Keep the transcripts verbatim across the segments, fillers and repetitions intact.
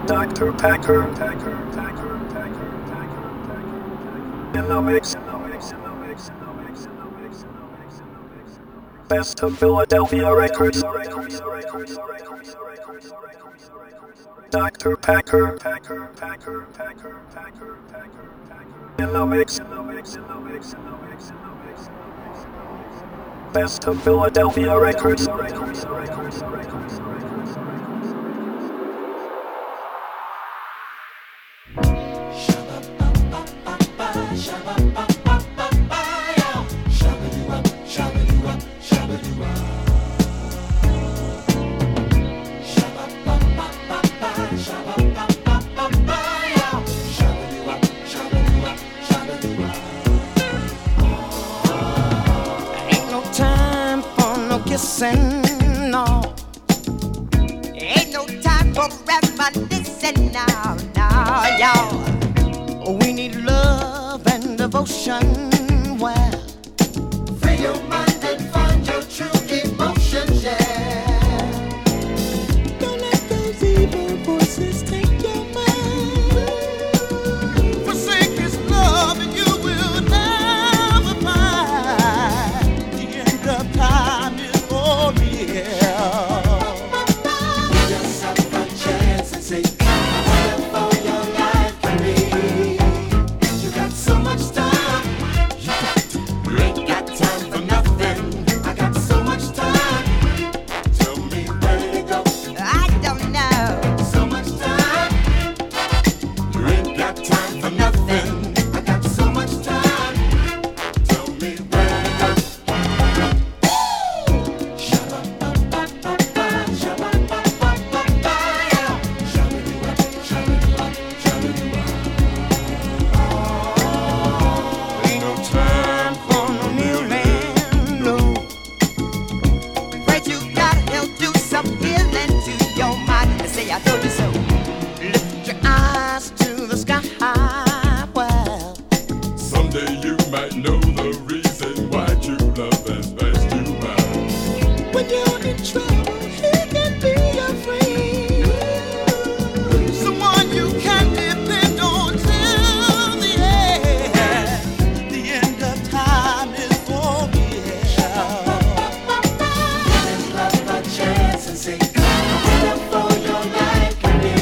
Doctor Packer, Packer, Packer, Packer, Packer, Packer, in the mix, in the mix, in the mix, in the mix, in the mix, in the mix, in the mix, in the mix. Best of Philadelphia records, records, records, records, records, records, records. Doctor Packer, Packer, Packer, Packer, Packer, Packer, Packer, in the mix, in the mix, in the mix, in the mix, in the mix, in the mix, in the mix. Best of Philadelphia records, records, records, records, records, records. No, ain't no time for reminiscing now, now, y'all. We need love and devotion. Well, free your mind and find your true emotions, yeah. Don't let those evil voices take your mind. Forsake His love and you will never find the end of time. Oh yeah. Give yourself a chance and say, whatever your life can be. You got so much time. You ain't got time for nothing. I got so much time. Tell me where to go. I don't know. So much time. You ain't got time for nothing. I got so much time. Tell me where to go. I told you so. Lift your eyes to the sky. Well, someday you might know the reason why true love has passed you by. When you're in trouble, He can be your friend. Someone you can depend on till the end. The end of time is for me. Give love a chance and say, for your life can be.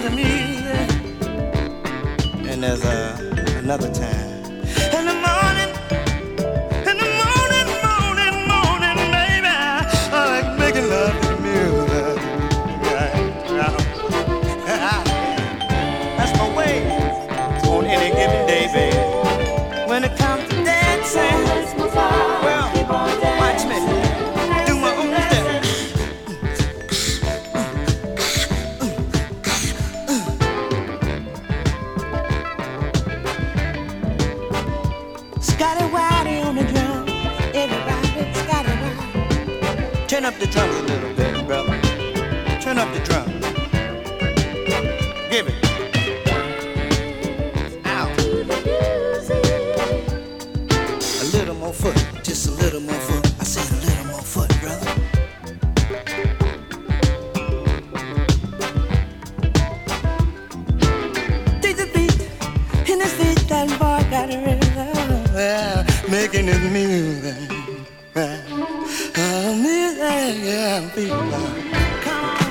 the music. And there's uh, another time. In the morning, in the morning, morning, morning, baby, I like making love to the music. That's my way on any given day, baby. When it comes to dancing, well, watch me do my own step. Scotty Waddy on the drum, everybody Scotty Waddy. Turn up the drums a little bit, brother. Turn up the drums. Give it. Foot, just a little more foot. I said a little more foot, brother. Take the beat in his feet, that boy got it really loud. Yeah, making his music. Yeah. Oh, music, yeah, people. Come on.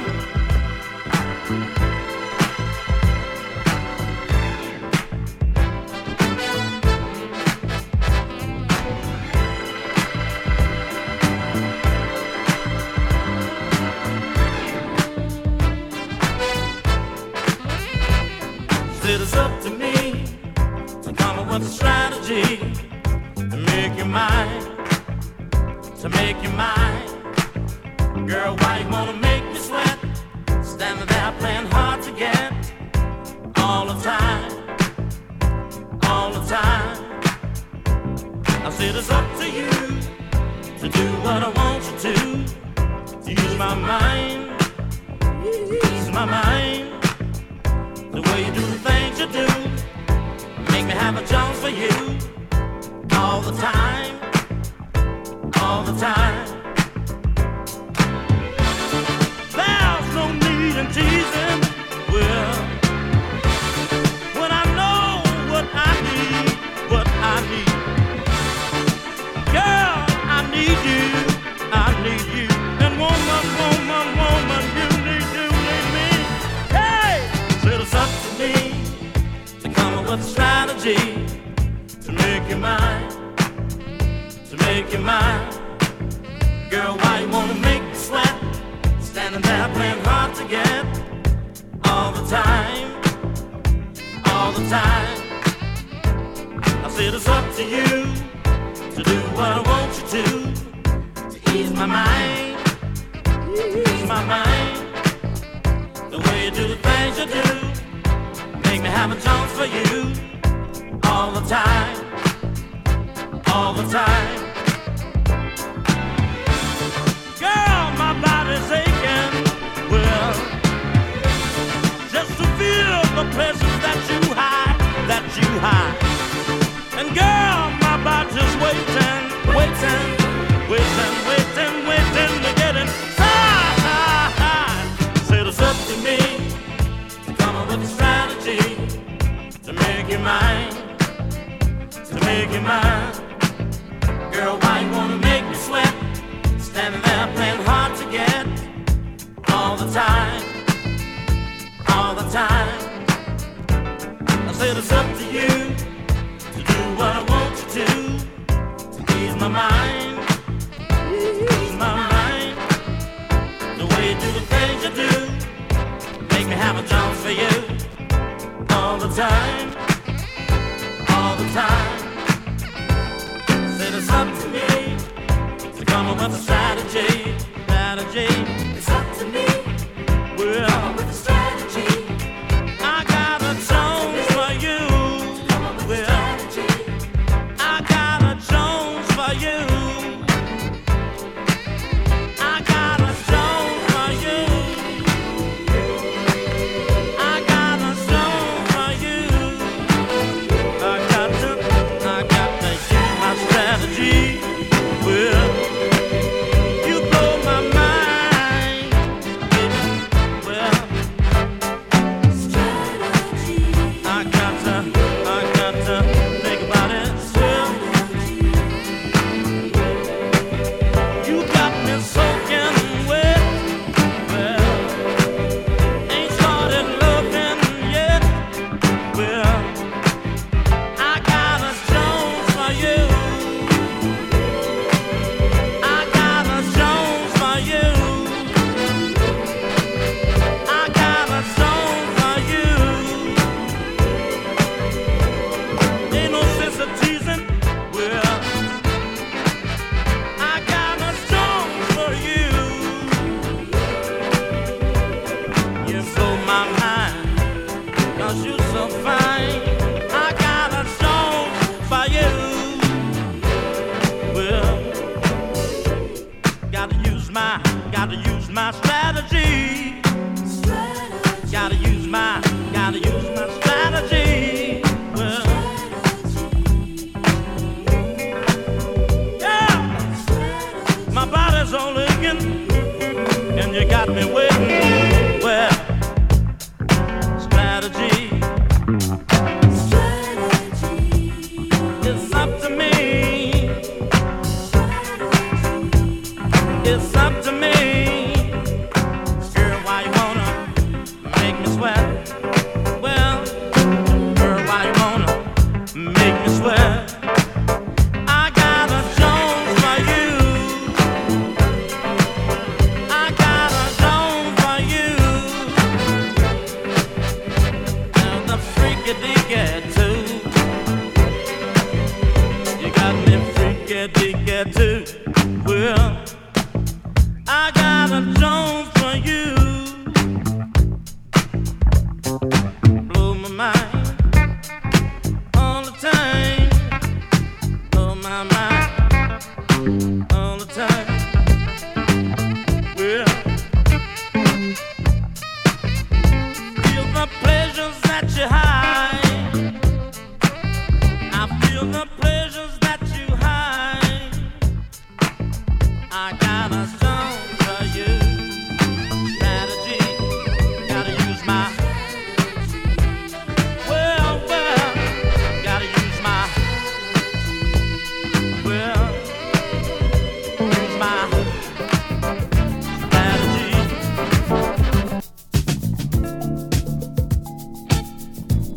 It is up to me to come up with a strategy to make you mine, to make you mine. Girl, why you wanna make me sweat? Standing there playing hard to get all the time, all the time. I said it's up to you to do what I want you to, to use my mind, use my mind. The way you do the things you do, make me have a chance for you all the time, all the time. There's no need in teasing, well, when I know what I need, what I need. Girl, I need you, I need you, and woman, woman, woman, you need, you need me. Hey, it's up to me to come up with a strategy to make you mine, to make you mine. Girl, why you wanna make me sweat? Standing there playing hard to get all the time, all the time. I said it's up to you to do what I want you to, to ease my mind, ease my mind. The way you do the things you do, make me have a chance for you all the time, all the time. Girl, my body's aching, well, just to feel the pleasures that you hide, that you hide. And girl, my body's waiting, waiting, waiting, waiting, waiting to get inside. Said it's up to me to come up with a strategy to make you mine, to make you mine. Girl, why you wanna make me sweat? Standing there playing hard to get all the time, all the time. I said it's up to you to do what I want you to, to ease my mind, ease my mind. The way you do the things you do, make me have a chance for you all the time, all the time. Said it's up to me to come up with a strategy, strategy. It's up to me well, to come up with a strategy. I got a Jones for you. Come up with well, a strategy. I got a Jones for you. I got a Jones for you. I got a Jones for you. I got to, I got to use my strategy. Well, you blow my mind. Well, 'cause you're so fine. I got a song for you. Well, gotta use my, gotta use my strategy. strategy. Gotta use my, gotta use my strategy. Well, yeah, my body's all aching, and you got me waiting. Well, strategy. It's up to me. It's up to me. Girl, why you wanna make me sweat? Well, girl, why you wanna make me sweat? I got a Jones for you. I got a Jones for you. And the freaky deaky too. You got me freaky deaky too. Well, I got a Jones for you. Blow my mind all the time. Blow my mind all the time. Well, feel the pleasures that you hide. I feel the pleasures that you hide. I got a song for you. Strategy. Gotta use my. Well, well. Gotta use my. Well. Use my strategy.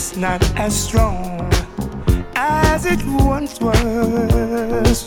it's not as strong as it once was.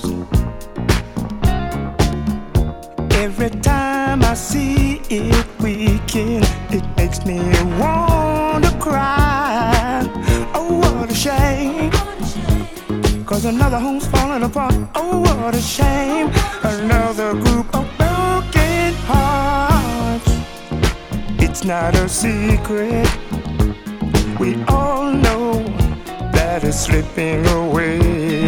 Every time I see it weaken, it makes me want to cry. Oh, what a shame, 'cause another home's falling apart. Oh, what a shame, another group of broken hearts. It's not a secret, we all know that it's slipping away.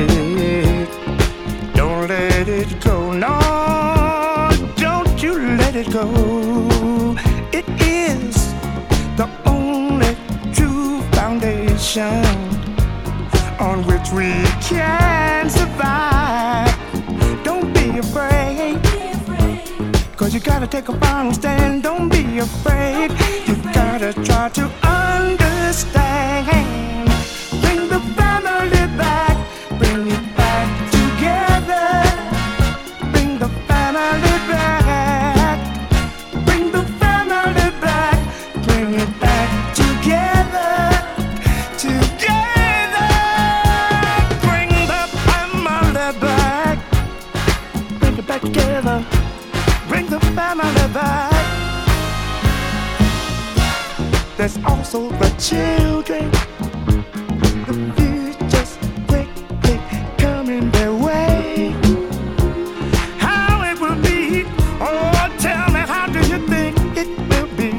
Don't let it go, no, don't you let it go. It is the only true foundation on which we can survive. Don't be afraid, 'cause you gotta take a final stand. Don't be afraid, you gotta try to understand. Bring the family back, bring it back together. Bring the family back, bring the family back, bring it back together, together. Bring the family back, bring it back together. Bring the family back. There's also the children, the future's quickly coming their way. How it will be, oh tell me, how do you think it will be?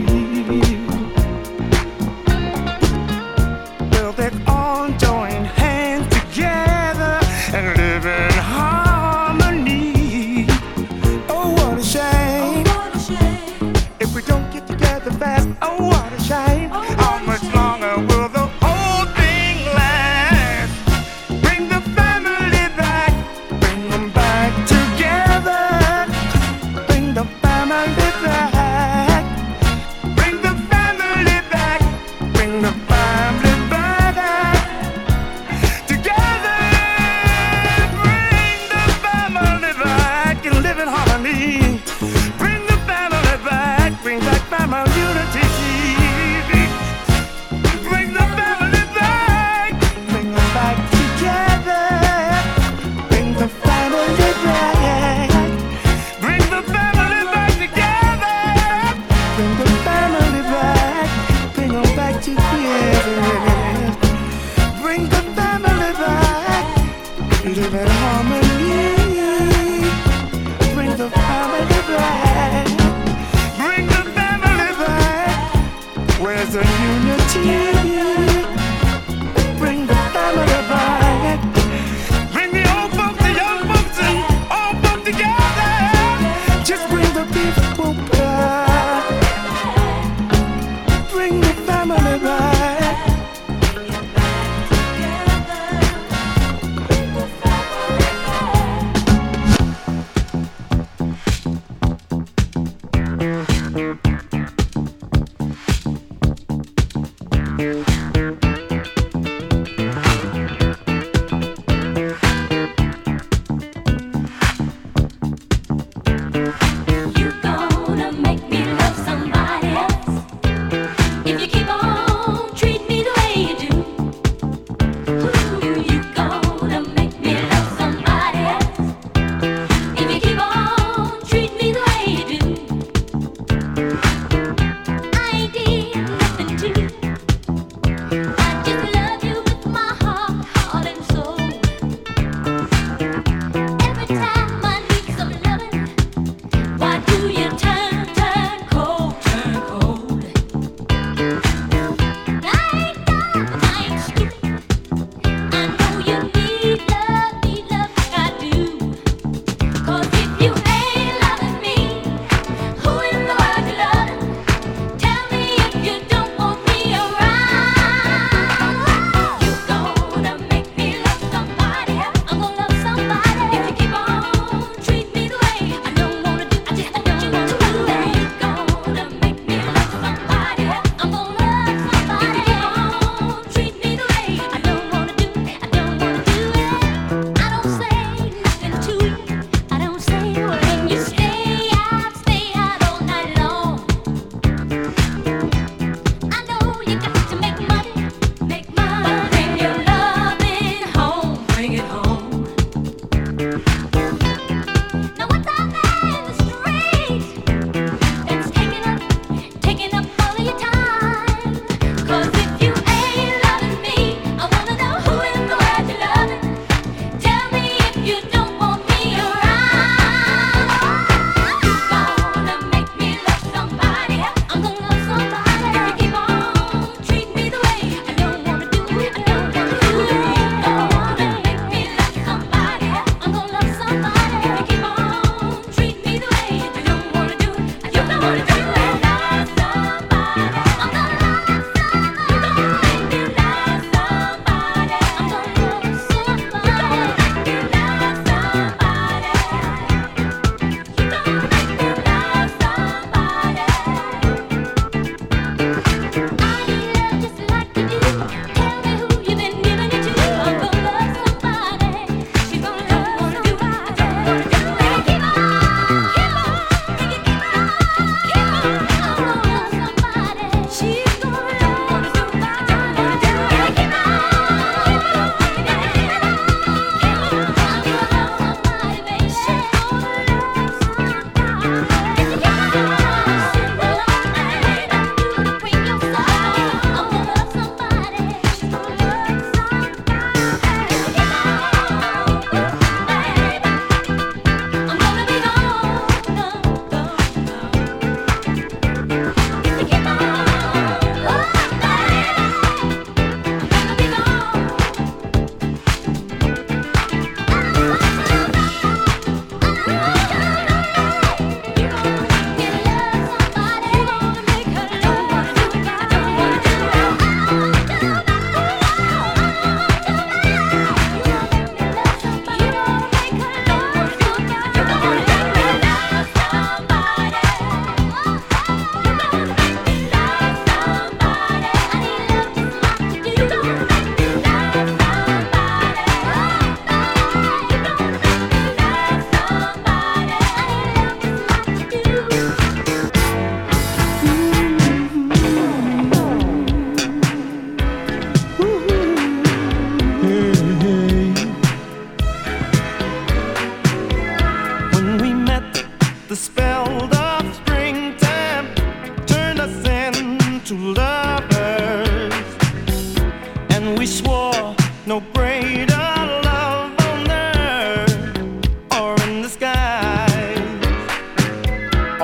Will they all join hands together and live in harmony? Oh, what a shame, if we don't get together fast. Oh, what a shame, how much longer will the whole thing last? Bring the family back, bring them back together. Bring the family back, bring the family back, bring the family back together. Bring the family back and live in harmony. Bring the family back, bring back family unity. Bring the family back, bring them back together. Bring the family back, bring the family back together. Bring the family back, bring them back together. Bring the family back, live in harmony. Bring the family back, bring the family back. Where's the unity? Bring the family back. Bring the old folks, the young folks, and all folks together. Just bring the people back. Bring the family back. You gonna make me love somebody else if you keep on treating me the way you do. Ooh, you gonna make me love somebody else if you keep on treating me the way you do.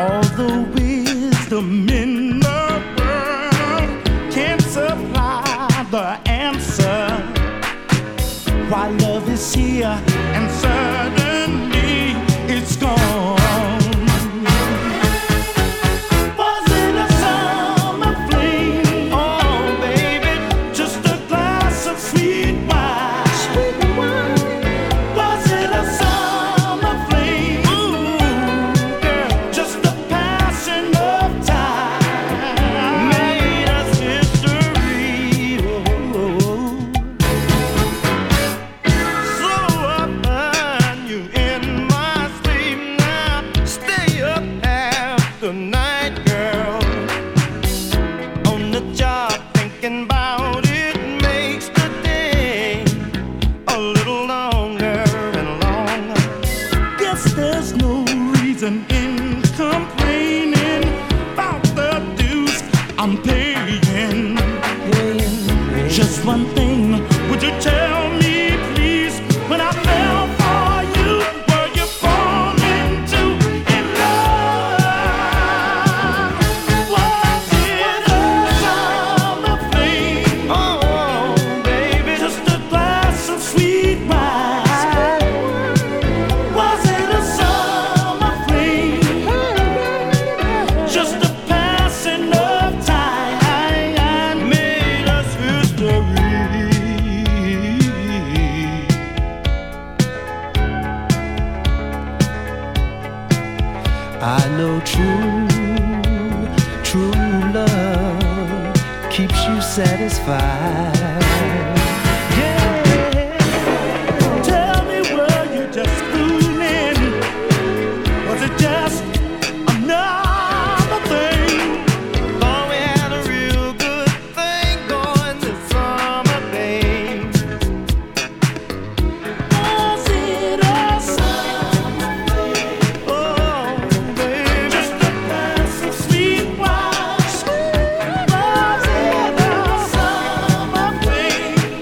All the wisdom in the world can't supply the answer. Why love is here and suddenly it's gone. Was it a summer fling? Oh, baby, just a glass of sweet wine. Sweet wine. Was it a summer fling? Ooh, girl, just a passing of time made us history. Oh. So upon you in my sleep now. Stay up half the night, girl. On the job, thinking about it makes the day a little longer and longer. Guess there's no reason in complaining about the dues I'm paying. Just one thing, would you tell me, please, when I fell for you, were you falling too in love? Was it a summer fling? Oh, baby, just a glass of sweet wine. Was it a summer fling? Just a passing of time made us history. I know true, true love keeps you satisfied. Yeah. Tell me, were you just fooling? Was it just another thing? Thought we had a real good thing going this summer, babe. Was it a summer thing? Oh, babe, just a glass of sweet wine. Was it a summer thing?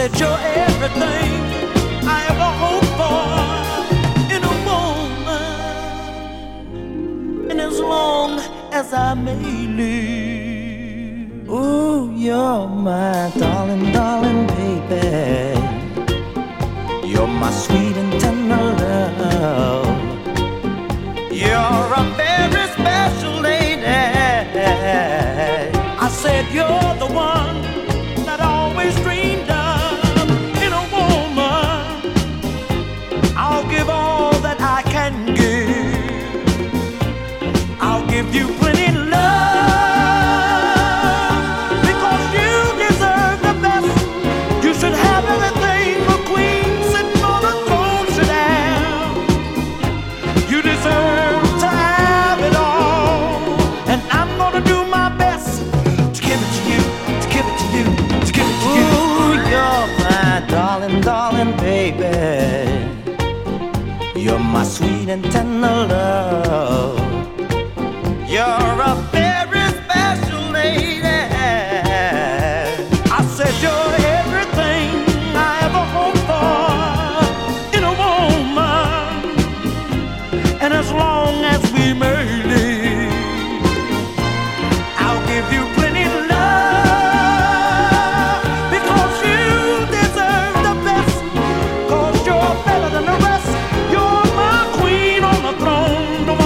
said you're everything I ever hoped for in a woman, and as long as I may live. Ooh, you're my darling, darling baby. You're my sweet and tender love. You're a very special lady. I said you're the one that I always dreamed of in a woman. I'll give all that I can give. I'll give you plenty love because you deserve the best. You should have everything a queen sitting on a throne should have. You deserve to have it all, and I'm gonna do my best to give it to you, to give it to you, to give it to you. Ooh, you're my darling, darling baby. You're my sweet and tender love. You're a very special lady. I said you're everything I ever hoped for in a woman, and as long as we may live, I'll give you plenty love because you deserve the best. Cause you're better than the rest. You're my queen on the throne. Don't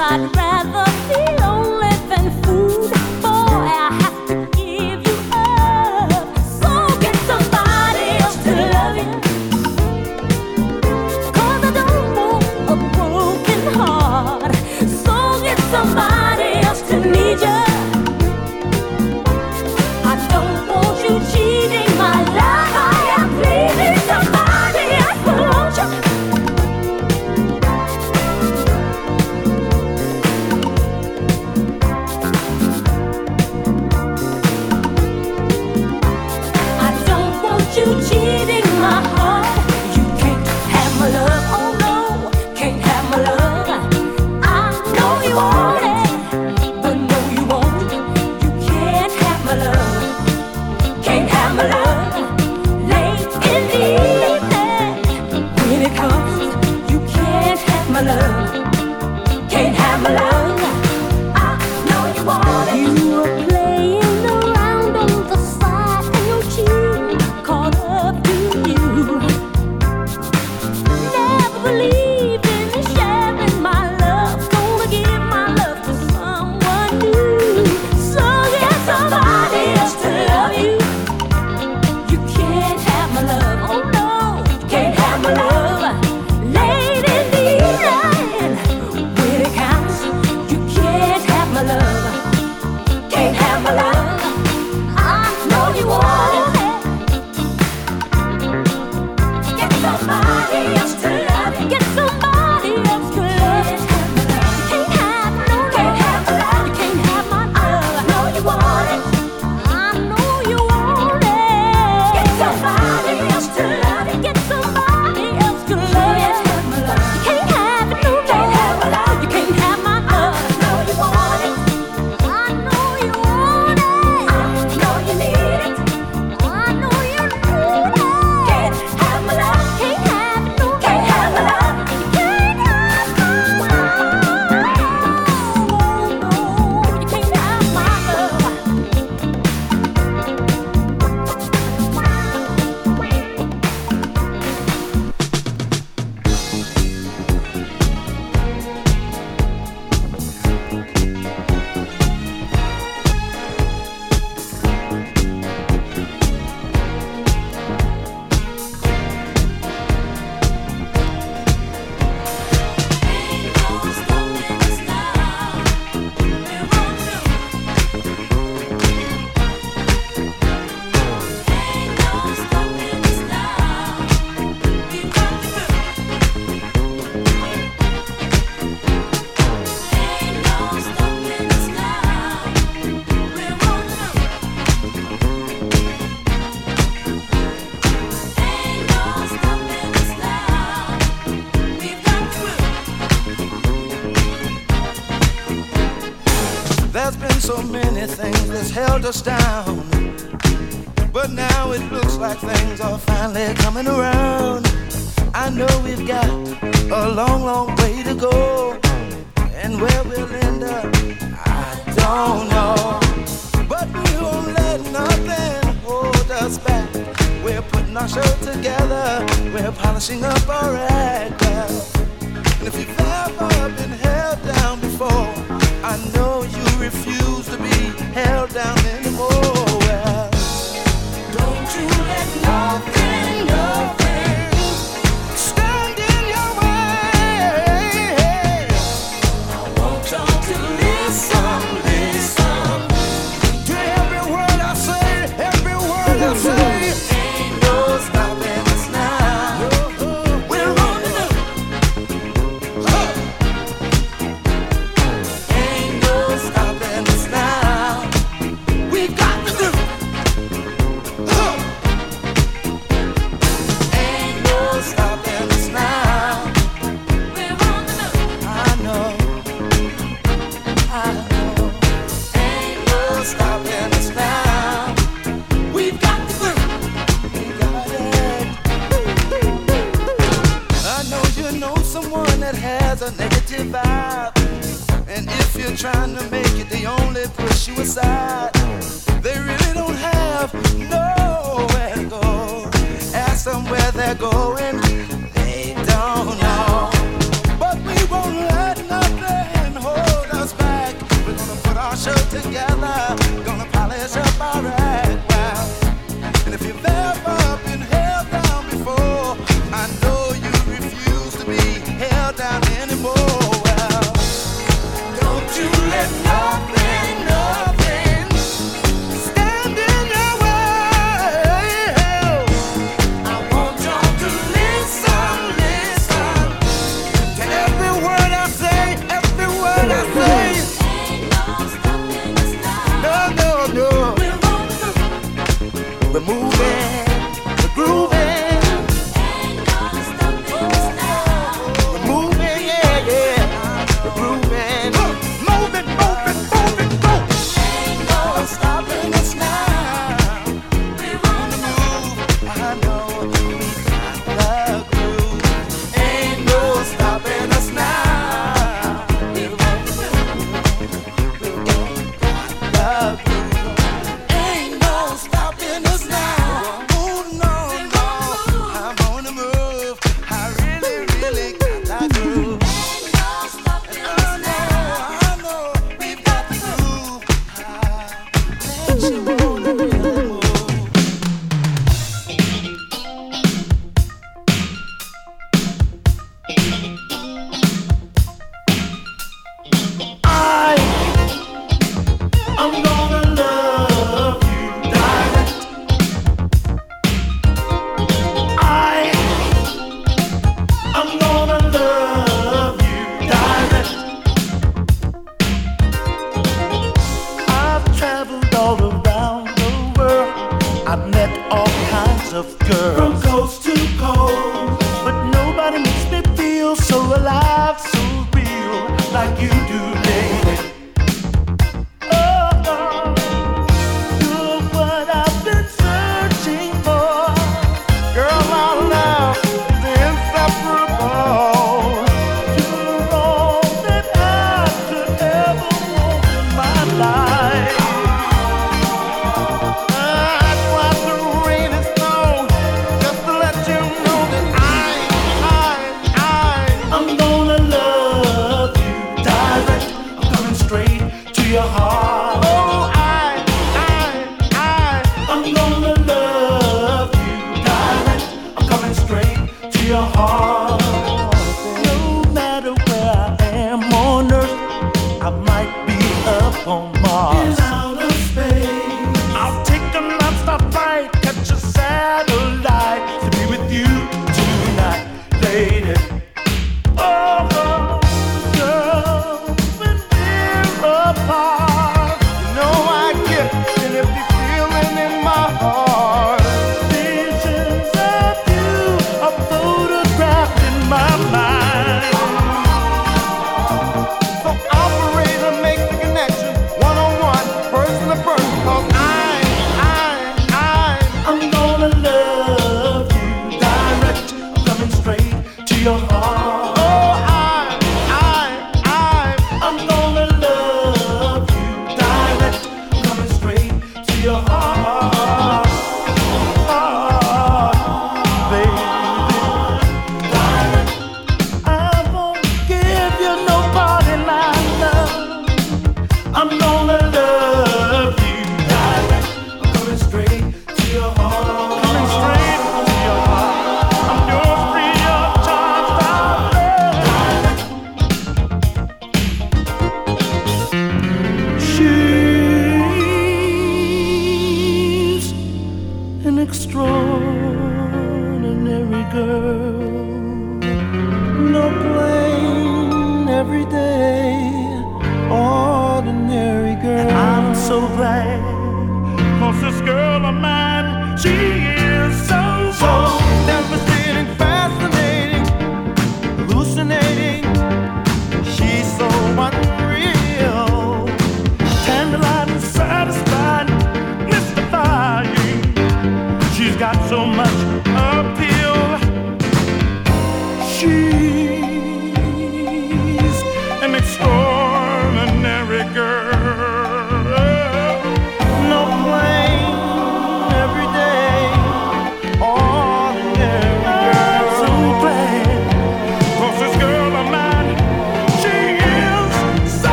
I'd rather be lonely than food. Boy, I have to give you up. So get somebody else to love you. 'Cause I don't want a broken heart. So get somebody else to need you. I don't want you cheating my life. I am pleasing somebody else, won't you? I don't want you cheating my heart. You can't have my love, oh no, can't have my love. I know you want it, but no you won't. You can't have my love, can't have my love. Late in the evening, when it comes, you can't have my love, can't have my love. I know you want it. You were playing around on the side and your cheek caught up to you. Never believed in sharing my love. Gonna give my love to someone new. So get somebody else to love you. You can't have my love, oh no, can't have my love. Late in the evening, when it counts, you can't have my love, can't have my love. I know you want it. Get somebody else to love you. Get somebody else to love you. Can't have no love. Can't have my love. You can't have my love. I know you want it. I know you want it. Get somebody else to love you. Get somebody else to love you. Can't have it no more. Can't have my love. You can't have my love. I know you want it. I know you want it. I know you need it. I know you need it. Can't have my love. Can't have it no more. Can't have my love. You can't have my love. Oh no, you can't have my love. There's been so many things that's held us down, but now it looks like things are finally coming around. I know we've got a long, long way to go, and where we'll end up, I don't know. But we won't let nothing hold us back. We're putting our show together, we're polishing up our act well. And if you've ever been held down before, I know you refuse to be held down anymore. Well, don't you let nothing, nothing stand in your way. I want y'all to listen, listen to every word I say, every word I say. Ain't no stopping us now. We're on the move. Ain't no stopping us now. We've got to do. Ain't no stopping us now. We're on the move. I know. I know. Ain't no stopping us now. We've got to do. We got it. I know you know someone that has a negative vibe, and if you're trying to make it, they only push you aside. They really don't have nowhere to go. Ask them where they're going, they don't know. But we won't let nothing hold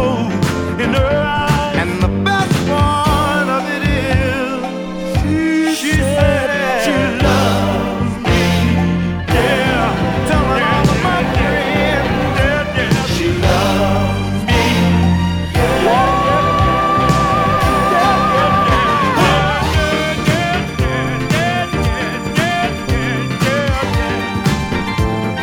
glow in her eyes. And the best part of it is, she, she said she loves me. Yeah, tell her all of my friends. Yeah, yeah, she loves me. Yeah, yeah, yeah, yeah, yeah, yeah, yeah, yeah, yeah, yeah, yeah.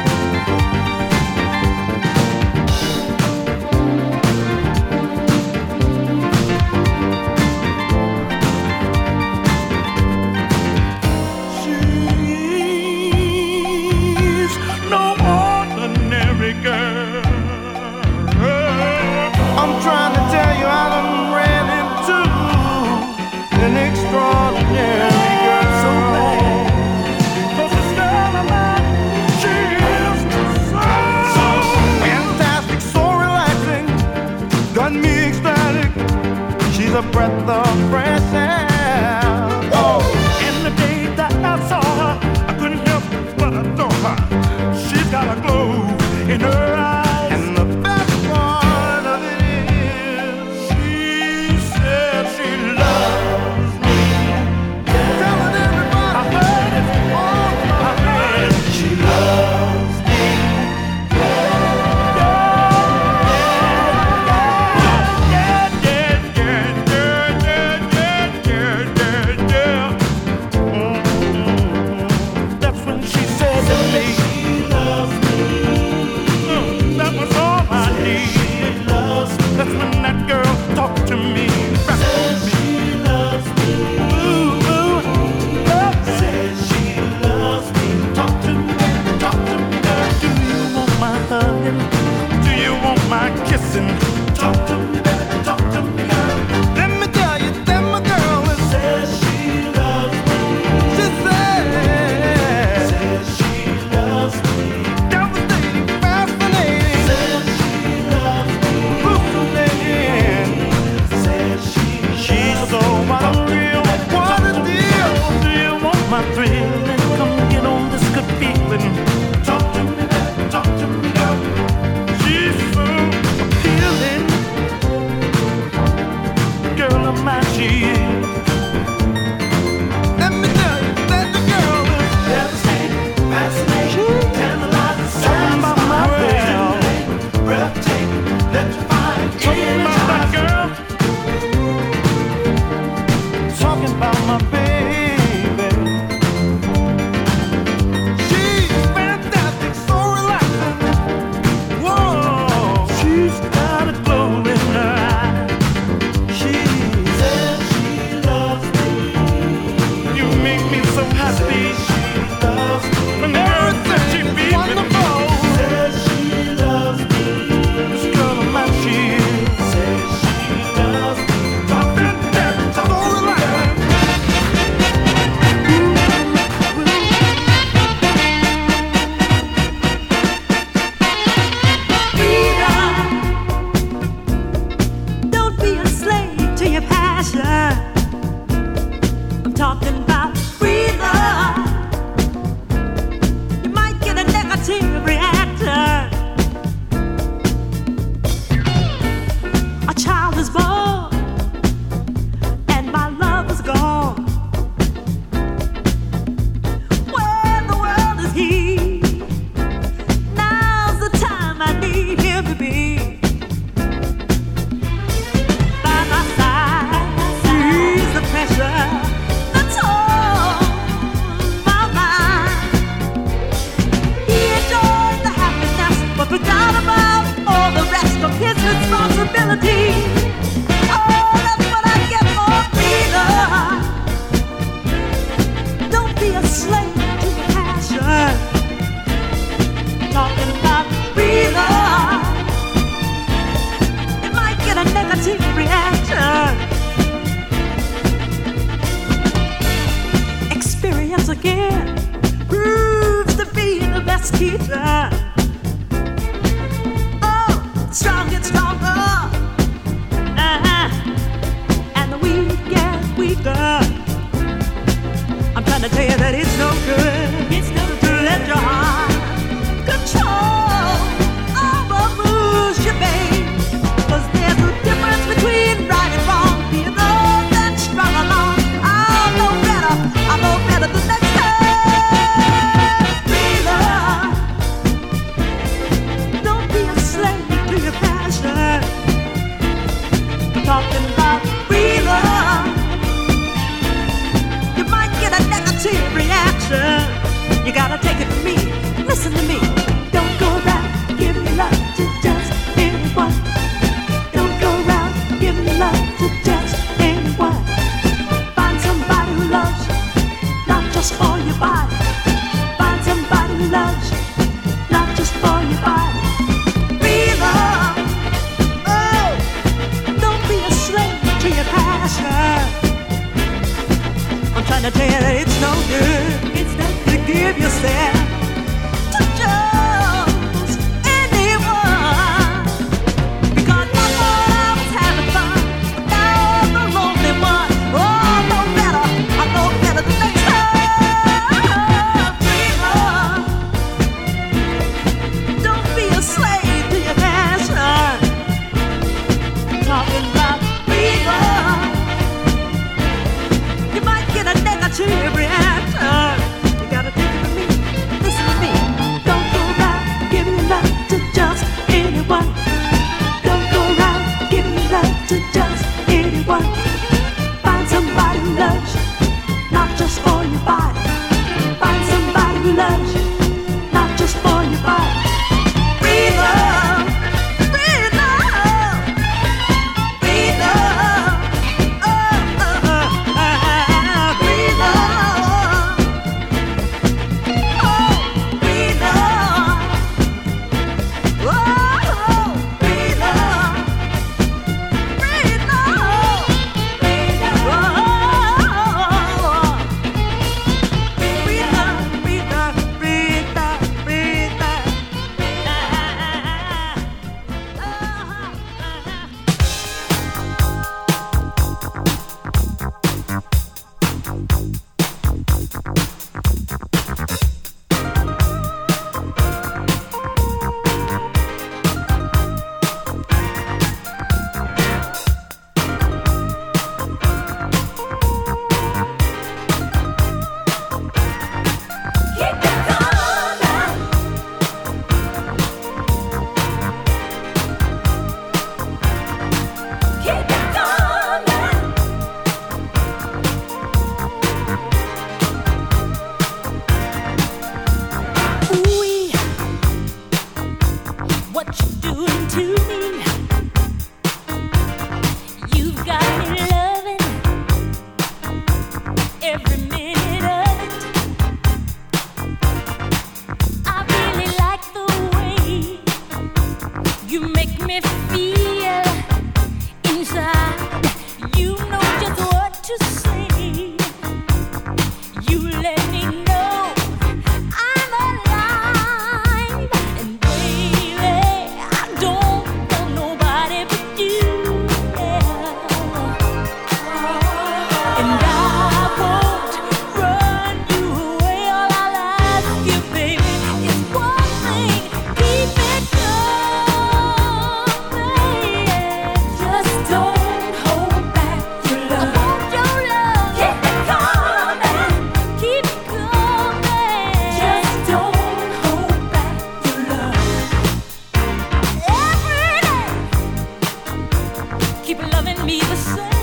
She's no ordinary girl. I'm trying to tell you I done ran into an extraordinary girl. So bad. 'Cause this girl of mine, she is so, so fantastic, so relaxing, got me ecstatic. She's a breath of fresh air. Oh, in the day that I saw her, I couldn't help but adore her. She's got a glow in her eyes. And the best part of it is, she said she loves me. Telling everybody, I heard it all I heard. She loves me. Yeah, yeah, yeah, yeah, yeah, yeah, yeah, yeah, yeah. Mm-hmm. That's when she said to me, she loves me. Mm, that was all I need. That's when that girl talked to me. Said she loves me. Ooh, ooh. Said she loves me. Talk to me, talk to me, girl. Do you want my hugging? Do you want my kissing? Talk to me, baby, talk to me, girl. Let me tell you, that my girl is said she loves me. She said, said she loves me. Devastating, fascinating. Said she loves me. Hallucinating. You gotta take it from me. Listen to me. Don't go around giving love to just anyone. Don't go around giving love to just anyone. Find somebody who loves you, not just for your body. Find somebody who loves you, not just for your body. Be love. Oh, don't be a slave to your passion. I'm trying to tell you that it's no good. It's no good to give yourself to just anyone. Because I thought I was having fun, now I'm the lonely one. Oh, I know better, I know better than next time. Free love. Don't be a slave to your passion. Talking about free love. You might get a negative reaction. You gotta take it from me. Listen to me. Don't go around giving love to just anyone. Don't go around giving love to just anyone. Find somebody who loves you, not just for your body. Find somebody who loves you, not just for your body. Free love. Free love. Free love. Oh, oh, oh, oh, free love. Oh, free love. Oh, free love. Free love. Free love. Oh, free love. Free love. Free love. Free love. Keep it coming. Keep it coming. Ooh, what you doing to me? You've got me loving every minute of it. I really like the way you make me feel inside. You know just what to say. You let me know I'm alive. And baby, I don't want nobody but you. And I won't run you away. All I'll ask you, baby, is one thing: keep it coming. Just don't hold back your love. I want your love. Keep it coming. Keep it coming. Just don't hold back your love. Every day, keep loving me the same.